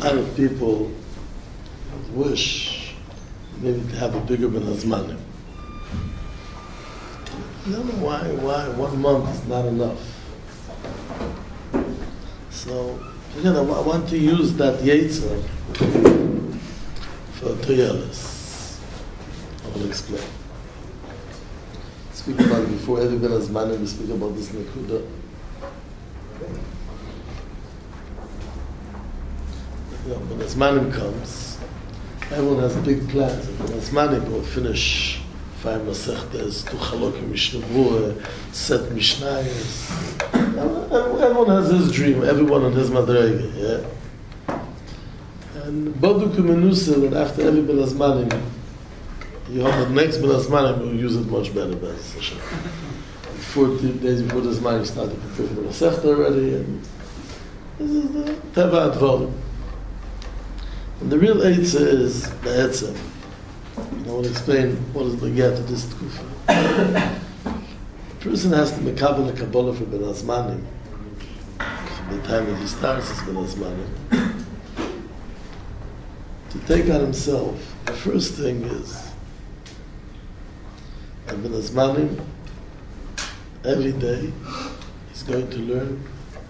lot of people wish maybe to have a bigger Ben Hazmanim. I don't know why 1 month is not enough. So, again, I want to use that Yetzer for Toyelis. I will explain. Speak about it before every Ben Hazmanim, we speak about this Nekuda. When Hazmanim comes, everyone has big plans. When Hazmanim will finish 5 Masechtes, 2 Chalokim Mishnah Berurah, set Mishnayos. Everyone has his dream, everyone on his Madrega, yeah? And Baduk Menusa, that after every Ben Hazmanim, you have the next Ben Hazmanim, you'll use it much better, Bez Hashem. 40 days before the Hazmanim, you start to prepare for the Masechta already, and this is the Teva Advarim. And the real Eitzah is the Eitzah. I will explain what is the get to this Tkufa. The person has to mekabel a Kabbalah for Ben Hazmanim. From the time that he starts his Ben Hazmanim. To take on himself, the first thing is that Ben Hazmanim, every day, he's going to learn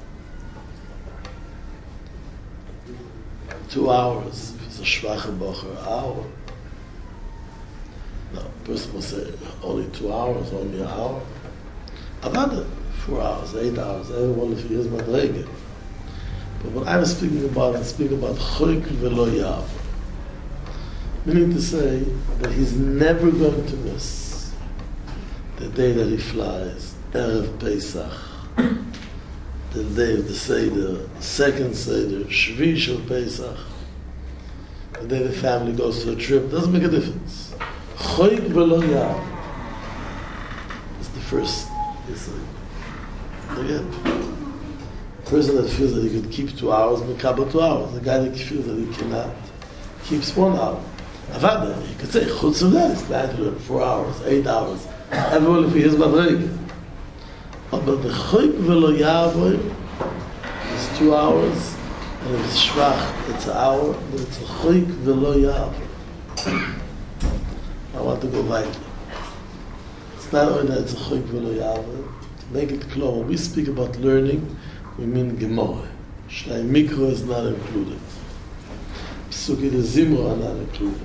2 hours. If it's a Shvacha Bocher, hour. No, a person will say only 2 hours, only an hour. Another 4 hours, 8 hours, everyone if he is Madrega. But what I'm speaking about Choik Velo Yav. Meaning to say that he's never going to miss the day that he flies, Erev Pesach, the day of the Seder, second Seder, Shvi Shel Pesach, the day the family goes to a trip, doesn't make a difference. Choik Velo Yav is the first. Again, the person that feels that he could keep 2 hours, mekabel 2 hours. The guy that feels that he cannot keeps 1 hour. Avada, he could say, chutz of that, he's glad to learn 4 hours, 8 hours. Everyone if he is Madrega. But the Choik Velo Yav is 2 hours, and if it's Shvach, it's an hour, but it's a Choik Velo Yav. I want to go weiter. It's not only that it's a Choik Velo Yav. To make it clear, when we speak about learning, we mean Gemara. Shnai Mikro is not included. Psuki de Zimra are not included.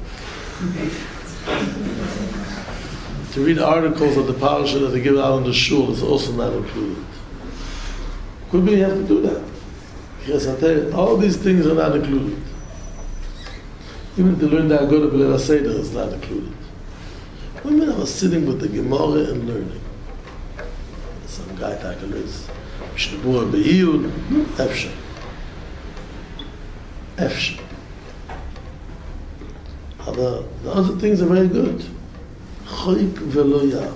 To read articles of the parasha that they give out in the shul is also not included. Could be you have to do that. Yes, I tell you, all these things are not included. Even to learn the Agoda B'Leil Seder is not included. Women are sitting with the Gemara and learning. Some guy tackle is Mishnah Berurah Be'iyud, Efshe. Efshe. The other things are very good. Choik Velo Yav.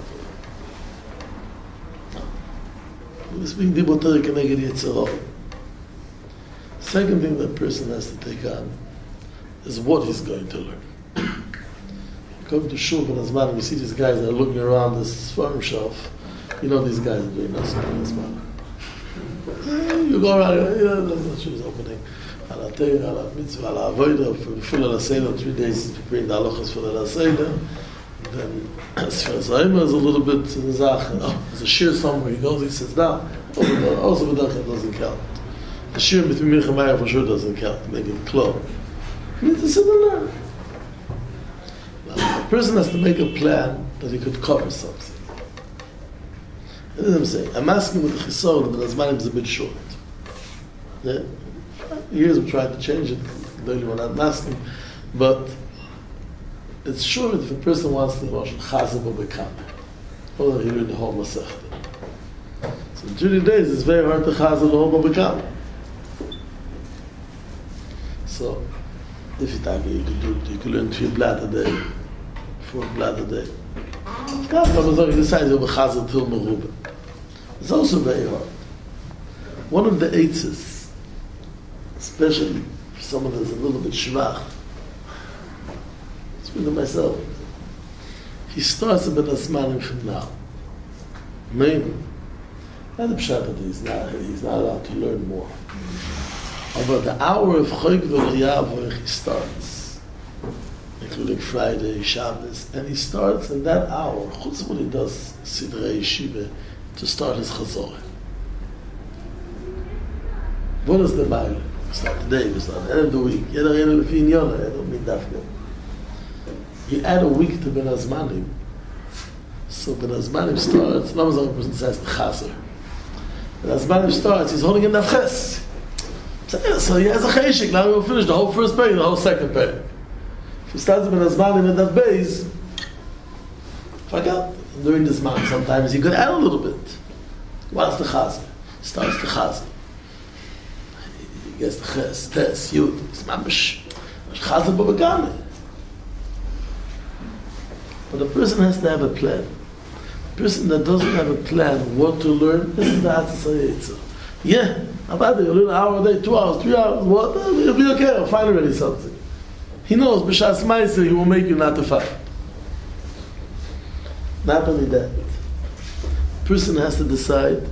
We speak Dibotari Keneged Yetzirah. Second thing that person has to take on is what he's going to learn. Come to Shul Ben Hazmanim, you see these guys that are looking around this farm shelf. You know these guys are doing nothing Ben Hazmanim. You go around, the shul is opening. Ala Teir, ala Mitzvah, ala Avodah, for the full Ala Seder, 3 days he's preparing the halachas for the Ala Seder. Then, as far as Zayma is a little bit in the Zach, there's a shir somewhere, he goes, he sits down. Also, B'dachah doesn't count. The shir between Mincha and Maya for sure doesn't count, make it close. You need to sit and learn. Now, a person has to make a plan that he could cover something. That's what I'm saying. I'm asking with the Chisor, but as Hazmanim is a bit short. Yeah? Years we tried to change it, clearly we're not asking, but it's sure if a person wants to wash Chazal or Bekam, or he learned the whole Masechta. So in 20 days it's very hard to Chazal or Bekam. So if you think you could do it, you could learn 3 blad a day, 4 blad a day. He decides to Chazal till Merubah. It's also very hard. One of the eitzes, especially for someone that's a little bit shvach, speaking to myself, he starts a Ben Hazmanim from now. Meaning, not the pshat that he's not allowed to learn more. But the hour of Chok V'Yav he starts, including Friday, Shabbos, and he starts in that hour, chutz what he does, Sidrei Yeshiva, to start his Chazorah. What is the Bible? It's not today, it's not the end of the week. You don't mean dafka. You add a week to Ben Azmanim. So Ben Azmanim starts, not as a person says the Chazer. Ben Azmanim starts, he's holding in Nafches. So he has a cheshik, now he will finish the whole first page, the whole second page. If he starts Ben Azmanim in that base, forget. During this month, sometimes you could add a little bit. What's the Chazer? Starts the Chazer. He gets the Ches, Tes, Yud. It's mamish. Chazer Babagame. But a person has to have a plan. A person that doesn't have a plan what to learn, this is the Atzah. Yeah, about it, you learn an hour a day, 2 hours, 3 hours, what? It'll be okay, I'll find already something. He knows, B'Shas Ma'aseh, he will make you not to fight. Not only that, a person has to decide,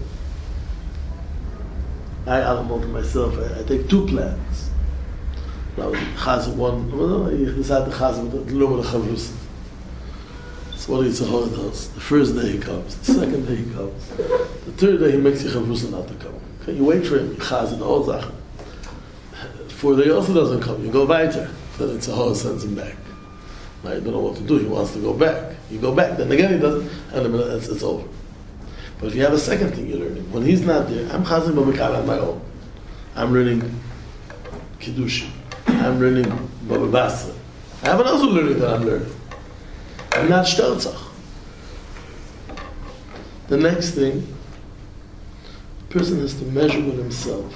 I'll to myself, I take 2 plans. Now, Chazer one, you decide the Chazer with the Lum of the Chavrus. So what Yitzhahor does, the first day he comes, the second day he comes, the third day he makes you Chavrusa not to come. Okay, you wait for him, you chaz the whole Sachen. 4th day also doesn't come, you go weiter, then Yitzhahor sends him back. Now you don't know what to do, he wants to go back. You go back, then again he doesn't, and then it's over. But if you have a second thing you're learning, when he's not there, I'm chazing Babakal on my own. I'm learning Kiddushin. I'm learning Baba Basra. I have another learning that I'm learning. I'm not Stelzach. The next thing, the person has to measure with himself.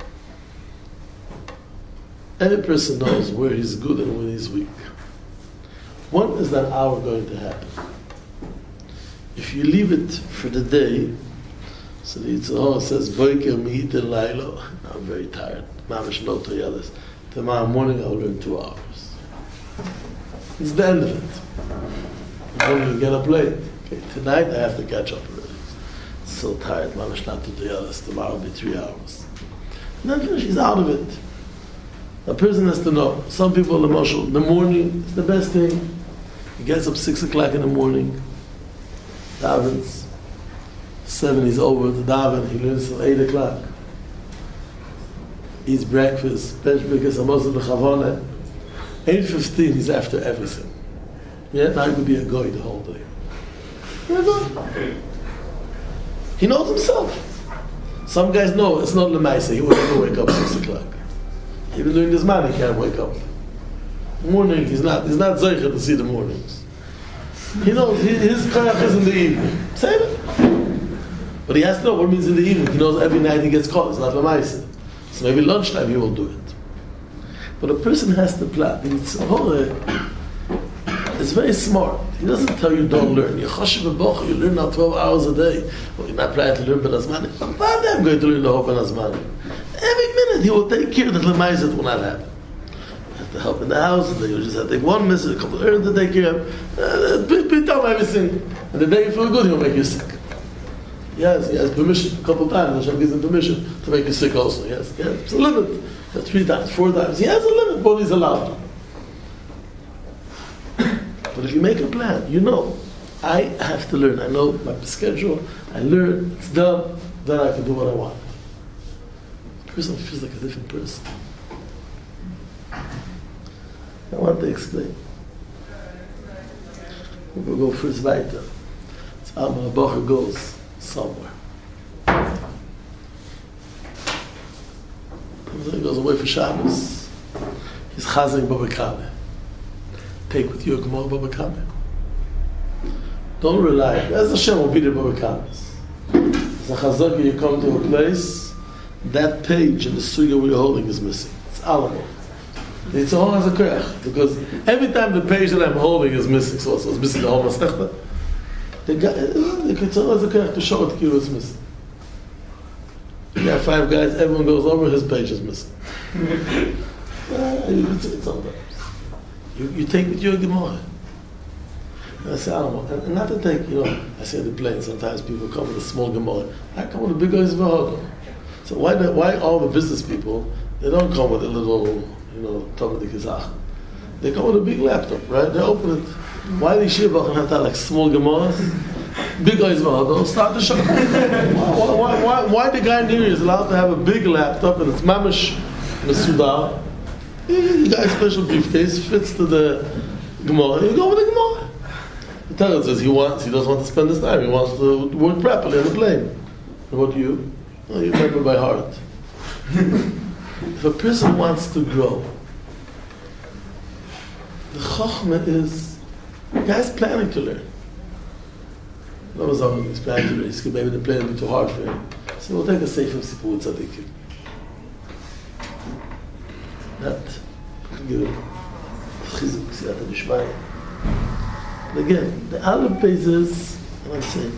Every person knows where he's good and where he's weak. When is that hour going to happen? If you leave it for the day, so the Yitzhahor says, Boiker mihit el lailo, I'm very tired. Mamish no toyeles. Tomorrow morning I'll learn 2 hours. It's the end of it. And then you get up late. Okay, tonight I have to catch up already. So tired, mamish not to toyeles. Tomorrow will be 3 hours. And then finish, he's out of it. A person has to know. Some people, in the morning, it's the best thing. He gets up 6 o'clock in the morning, davens, 7 he's over to daven, he learns till 8 o'clock. Eats breakfast, because I'm also the chavona. 8:15 he's after everything. Yeah, now he could be a goy the whole day. He knows himself. Some guys know it's not lemaisa, he will never wake up 6 o'clock. Even during this man he can't wake up. Morning, he's not zeicher to see the mornings. He knows his koyach is in the evening. Say it. But he has to know what it means in the evening. He knows every night he gets caught. It's not lemaisa. So maybe lunchtime he will do it. But a person has to plan. It's very smart. He doesn't tell you don't learn. You learn now 12 hours a day. Well, you're not planning to learn Ben Azmanim. I'm going to learn the whole Ben Azmanim. Every minute he will take care that lemaisa will not happen. To help in the house, and then you just have to take 1 minute, a couple of errands to take care of. Beat up everything. And the day you feel good, he'll make you sick. Yes, he has permission a couple of times. Hashem gives him permission to make you sick also. Yes, it's a limit. 3 times, 4 times. He has a limit, but he's allowed. But if you make a plan, you know, I have to learn. I know my schedule. I learn. It's done. Then I can do what I want. The person feels like a different person. I want to explain. We'll go first weiter. It's Alma Bacher goes somewhere. He goes away for Shabbos. He's chazing Baba Kame. Take with you a Gemara Baba Kame. Don't rely. As Hashem will be the Baba Kames. As a chazaka, you come to a place, that page in the sugya where you're holding is missing. It's Alma. It's all as a koyach, because every time the page that I'm holding is missing, so it's missing the whole masechta. It's all as a koyach to show it it's missing. You got 5 guys, everyone goes over, his page is missing. It's sometimes. You take with you a Gemara. And I say, I don't know. And not to take, I say the plane, sometimes people come with a small Gemara. I come with a big Oiz V'Hodom. So why all the business people They don't come with a little, Talmud Kizach. They come with a big laptop, right? They open it. Why the Yeshiva have that like small Gemaras? Big guys, they'll start the show. Why the guy near you is allowed to have a big laptop and it's mamish mesudar? You got a special briefcase, fits to the Gemara, you go with the Gemara. The Torah says he doesn't want to spend his time, he wants to work properly on the plane. And what do you? Oh, you remember by heart. If a person wants to grow, the Chochmah is, the guy's planning to learn. He's planning to learn, maybe the plane will be too hard for him. So we'll take a Sefer Sipur with Tzadikim. That give chizuk, siyata d'shmaya. And again, the other basis, and I'm saying,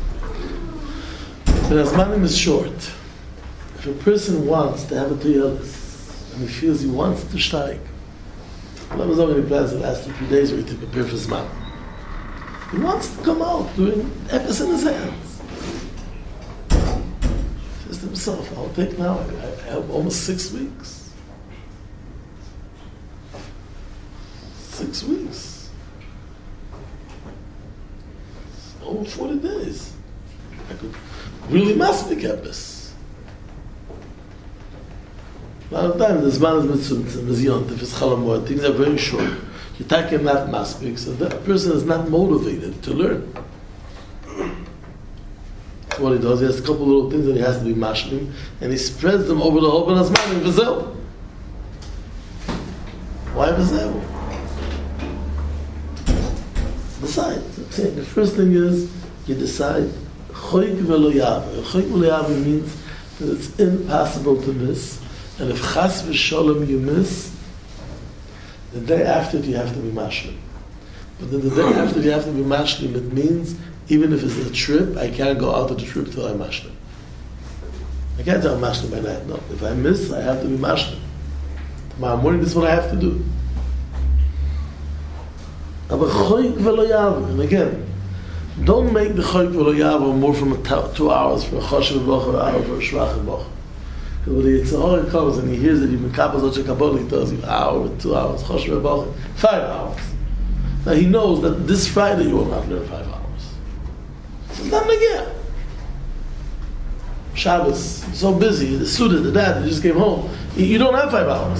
the Azmanim is short. If a person wants to have a tuyelis, and he feels he wants to steig, let me know when he plans the last 3 days where he took a prepare for Zman. He wants to come out doing epis in his hands. He says to himself, I'll take now, I have almost 6 weeks. 6 weeks. It's over 40 days. I could really masbik epis. A lot of times, the Zman is mitzvah, is yontif, is chalamor, things are very short. You take him not masbik, so that person is not motivated to learn. So what he does, he has a couple little things that he has to be mashlim, and he spreads them over the whole Zman in Vizel. Why Vizel? Decide. The first thing is, you decide, choik velo yaver. Choik velo yaver means that it's impossible to miss. And if chas v'sholem you miss, the day after you have to be mashlim. But then the day after you have to be mashlim, it means even if it's a trip, I can't go out of the trip till I'm mashlim. I can't tell I'm mashlim by night. No, if I miss, I have to be mashlim. Tomorrow morning, this is what I have to do. And again, don't make the choik v'lo yaver more from 2 hours for a choshev boch or an hour for a shvach boch. Because when the Yitzhahara comes and he hears that you've been kapaz Oche Kabbalah, he tells you hour, 2 hours, choshev boch, 5 hours. Now he knows that this Friday you will not learn 5 hours. So it's not again. Shabbos, so busy, the student, the dad, he just came home. You don't have 5 hours.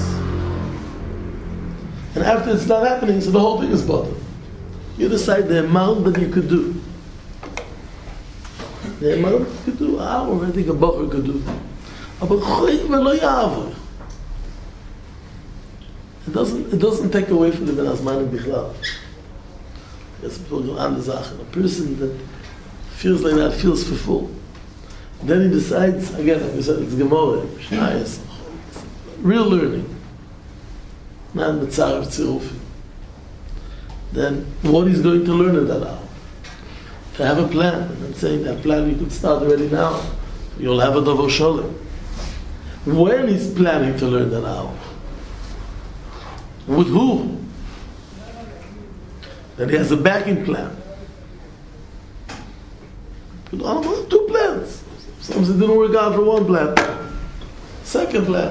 And after it's not happening, so the whole thing is bottled. You decide the amount that you could do. The amount you could do, an hour, I think a bocher could do. It doesn't take away from the Ben Azmanim Bichlal. It's a person that feels like that feels fulfilled. Then he decides, again, like we said, it's Gemara, Shnayas, real learning. Not Mitzar of Tzirufim. Then what he's going to learn in that hour. To have a plan, and I'm saying that plan you could start already now. You'll have a Dovo Sholem. When he's planning to learn that hour? With who? Then he has a backing plan. But I have 2 plans. Something didn't work out for 1 plan. Second plan.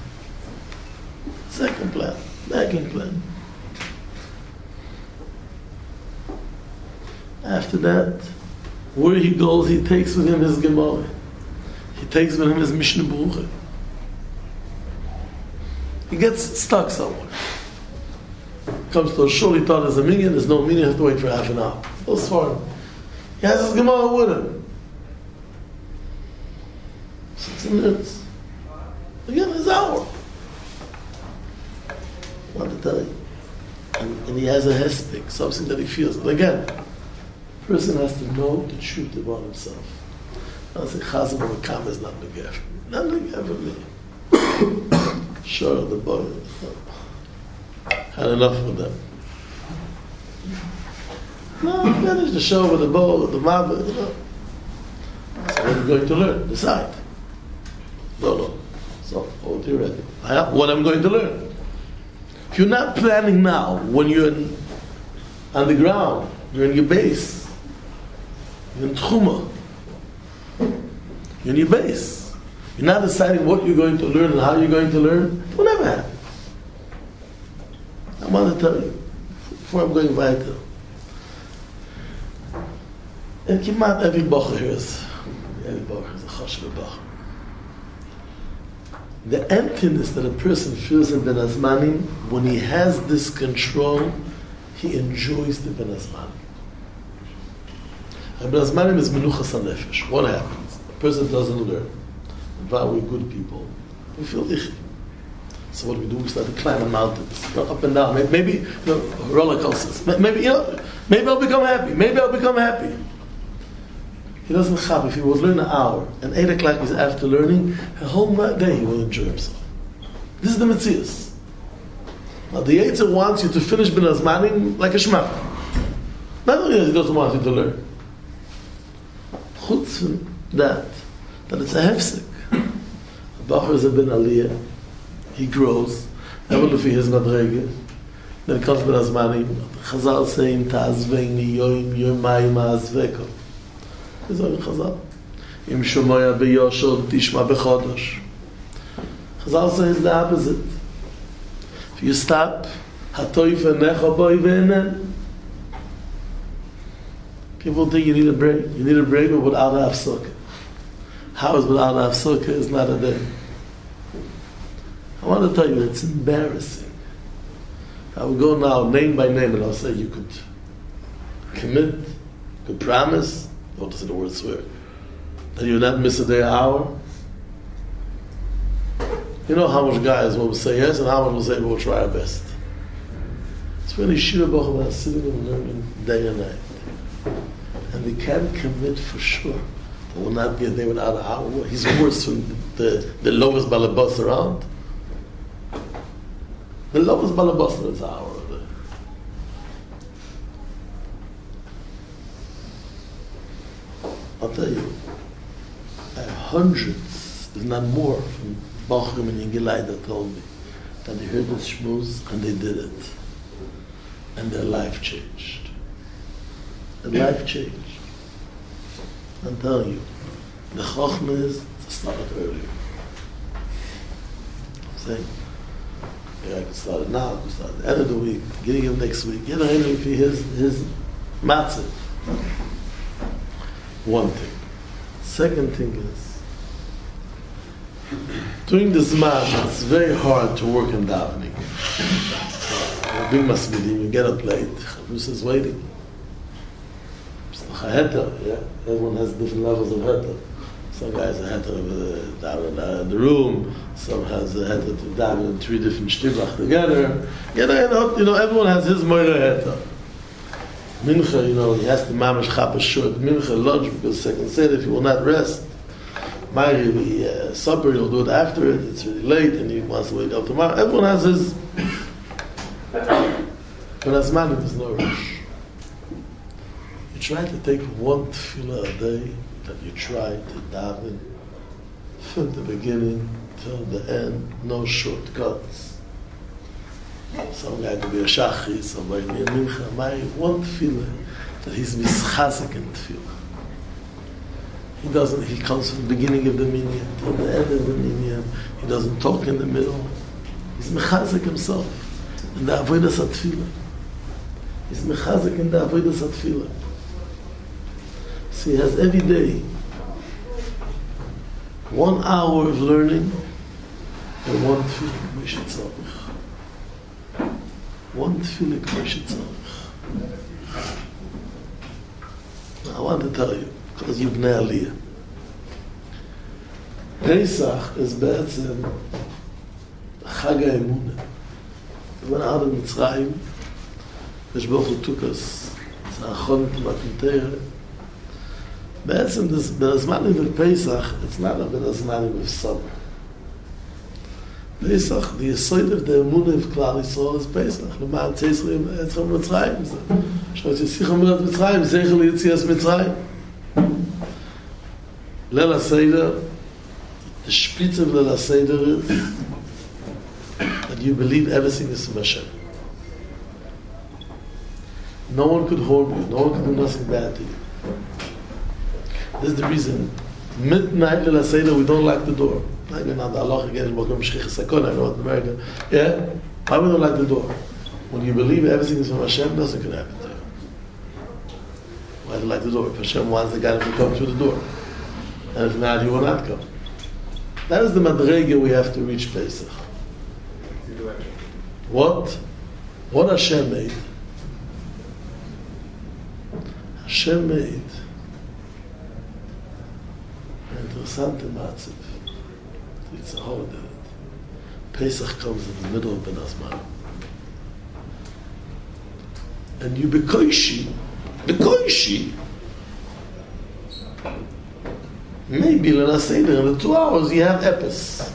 Backing plan. After that, where he goes, he takes with him his Gemara. He takes with him his Mishnah Berurah. He gets stuck somewhere. Comes to a shul, he thought there's a minyan, there's no minyan, he has to wait for half an hour. Goes for him. He has his Gemara with him. 60 minutes. Again, his hour. I want to tell you. And he has a hespik, something that he feels. And again, the person has to know the truth about himself. I say, Chazal or Kam is not negaf. Not negaf for me. Sure, the boy had enough with them. No, finish the show with the bow, with the mother, So what are you going to learn? Decide. No. So, what you ready? What I'm going to learn. If you're not planning now, when you're on the ground, you're in your base, you're in Tchuma, you're in your base, You're not deciding what you're going to learn and how you're going to learn. It will never happen. I want to tell you, before I'm going weiter, and kimat every bacher here is a chashuv bacher. The emptiness that a person feels in Ben Azmanim, when he has this control, he enjoys the Ben Azmanim. And Ben Azmanim is menuchas hanefesh. What happens? A person doesn't learn. While we're good people, we feel ichi. So what do? We start to climb mountains, go up and down. Maybe roller coasters. Maybe I'll become happy. He doesn't have. If he will learn an hour, and 8 o'clock is after learning, a whole day he will enjoy himself. This is the Metzius. Now the Yetzer wants you to finish Ben Azmanim like a shmata. Not only that he doesn't want you to learn. Chutz from that it's a hefsek. A bacher is a ben aliyah. He grows. Ever lefi his madrege. Then it comes Ben Azmanim. Chazal saying, Ta'azveini yoim yomayim ha'azveko. This is Chazal. Im shomoya beyoshod tishma bechodosh. Chazal says the opposite. If you stop, hatoy v'necha boi v'enen. People think you need a break. You need a break, but without a hafsokah. How is without a hafsokah is not a day. I want to tell you, it's embarrassing. I will go now name by name and I'll say you could commit, you could promise, I want to say the word swear, that you will not miss a day or hour. You know how much guys will say yes and how much will say we'll try our best. It's really Shira Bochum that's sitting and learning day and night. And we can commit for sure. There will not be a day without an hour. He's worse than the lowest balabas around. The lowest balabas is an hour a day. I'll tell you, I have hundreds, if not more, from Bachrim and Yingilai that told me that they heard this shmuz and they did it. And their life changed. Their life changed. I'm telling you, the chokhmah is to start it earlier. I'm saying, I can start it now, I can start at the end of the week, beginning of next week, get a for his matzah. One thing. Second thing is, during this Zman, it's very hard to work in davening. Big masmidim, you get up late, Chavus is waiting. It's the heter, yeah? Everyone has different levels of heter. Some guys have heter in the room, some has a heter to daven in 3 different shtiblach together. You know, everyone has his moira heter. Mincha, he has to mamash chapas short. Mincha lunch because second said if he will not rest. Maybe supper, he'll do it after it. It's really late and he wants to wake up tomorrow. Everyone has his. But as man, there's no rush. You try to take one tefillah a day that you try to daven from the beginning till the end, no shortcuts. Some guy could be a shachri, somebody be a mincha. One tefillah that he's mischazik in tefillah. He comes from the beginning of the minyan till the end of the minyan. He doesn't talk in the middle. He's mechazik himself in the avodas hatefillah. He's mechazik in the avodas hatefillah. So he has every day 1 hour of learning and 1 tefillah k'moshe tzarich. 1 tefillah k'moshe tzarich. Now I want to tell you, because you've bnei aliyah. Pesach is בעצם חג האמונה. When out of Mitzrayim, Kadosh Baruch Hu took us, it's Achon Matintera. בעצם this Ben Azmanim of Pesach, it's not a Ben Azmanim of summer. Pesach, the yesod of the emunah of Klal Yisrael is Pesach. L'ma'an Tzisrim etzcham Mitzrayim. Sh'ot Yisichem Mirat Mitzrayim, Zeichel Yitzias Mitzrayim. Leil HaSeder, the spitz of Leil HaSeder is that you believe everything is from Hashem. No one could harm you. No one could do nothing bad to you. This is the reason. Midnight Leil HaSeder, we don't lock the door. Like in the Allah again in Mokum Shchich Sakon, I know in America. Yeah? Why would you like the door? When you believe everything is from Hashem, nothing can happen to you. Why do you like the door? If Hashem wants the guy to come through the door. And if not, he will not come. That is the madrega we have to reach Pesach. What Hashem made? Hashem made an interessante matziv. It's a holiday. Pesach comes in the middle of Ben Azman. And you bekoishi, maybe let's say that in the 2 hours you have epis.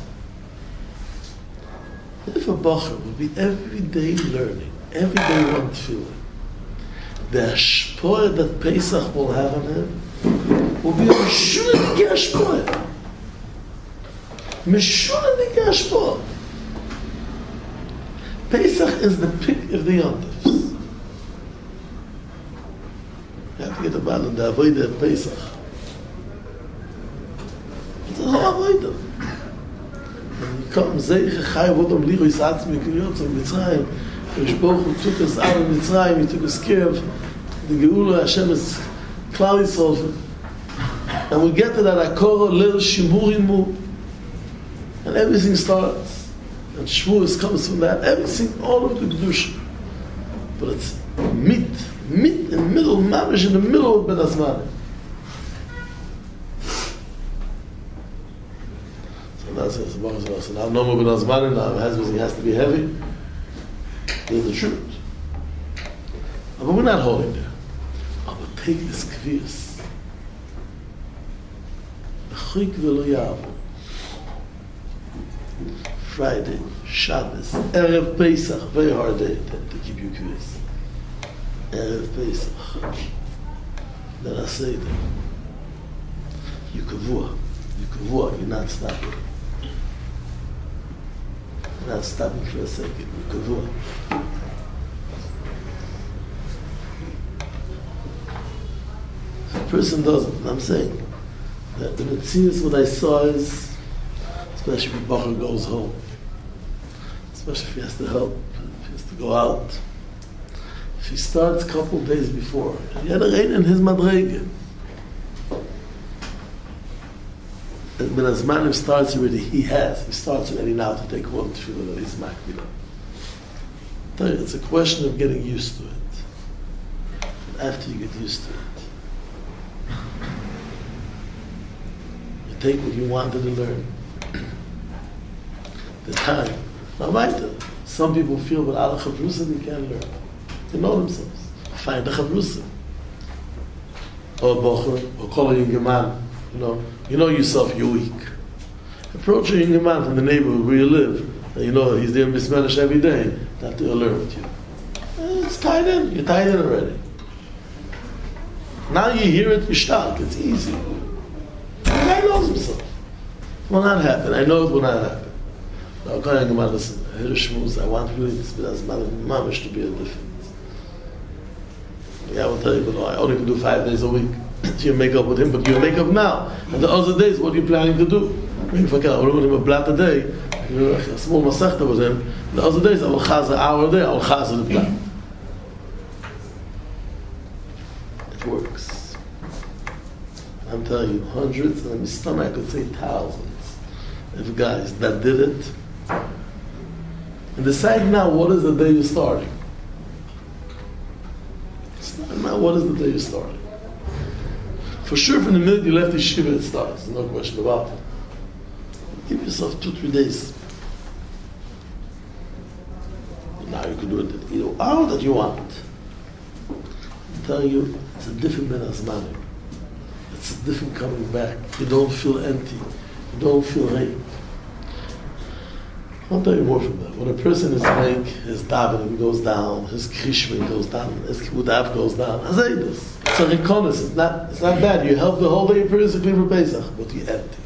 If a bacher would be every day learning, every day one feeling, the hashpoah that Pesach will have on him will be a meshunadik hashpoah. Meshunadik hashpoah. Pesach is the pick of the yontifs. You have to get about it, the avodah of Pesach. It's a whole avodah. And you come, Zeiche Chai Vodom Liru Yisatz Mikuyot of Mitzrayim. Yesh Baruch Hu took us out of Mitzrayim, he took us care of the Geula, Hashem is Klal Yisrael. And we get to that Akoro, Lil Shimurimu, and everything starts. And Shavuos comes from that, everything, all of the Kedusha. But it's meat in the middle, mamish in the middle of Ben Azmanim. So that's it. So now no more Ben Azmanim, now he has to be heavy. There's the truth. But we're not holding there. But take this kvius. Chik v'lo yavu. Friday, Shabbos, Erev Pesach, very hard day to keep you kvius. Erev Pesach. Then I say that you kavua, you're not stopping. You're not stopping for a second. You kavua. If a person doesn't, I'm saying that the Metzius, what I saw is, especially if Bacher goes home, especially if he has to help, if he has to go out. If he starts a couple of days before, he had a rain in his madrege. And when Azmanim starts already, he starts already now to take one tefillah that he's makbid. It's a question of getting used to it. But after you get used to it, you take what you wanted to learn. The time. Now, weiter. Some people feel with Allah Chavrusa they can't learn. They know themselves. Find the Chavrusa. Or Bocher, or call a young man. You know yourself, you're weak. Approach a young man from the neighborhood where you live. And you know he's there mismanaged every day. That they'll learn with you. It's tied in. You're tied in already. Now you hear it, you're stark. It's easy. The guy knows himself. It will not happen. I know it will not happen. Now, come on, listen. I hear a shmooze. I want really this bit as mamish to be a difference. Yeah, I will tell you, but I only can do 5 days a week. You make up with him, but you make up now. And the other days, what are you planning to do? Maybe if I can, I will with him a blat a day. A small masechta with him. The other days, I will chaz an hour a day. I will chaz the blat. It works. I'm telling you, hundreds, and in my stomach I could say thousands of guys that did it. And decide now what is the day you're starting. Decide now what is the day you're starting. For sure, from the minute you left the yeshiva, it starts. There's no question about it. Give yourself 2-3 days. And now you can do it either hour that you want. I'm telling you, it's a different Ben Azmanim. It's a different coming back. You don't feel empty. You don't feel raped. I'll tell you more from that. When a person is like, his davening goes down, his krishma goes down, his kibbutz goes down, this. It's a reconnaissance. It's not bad. You help the whole day physically for Pesach, but you're empty.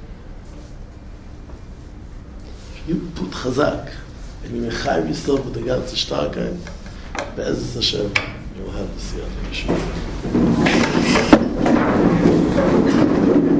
If you put chazak, and you mechayiv yourself with the ganze starkheit, be'ezus Hashem, you will have the siyat of Yeshua.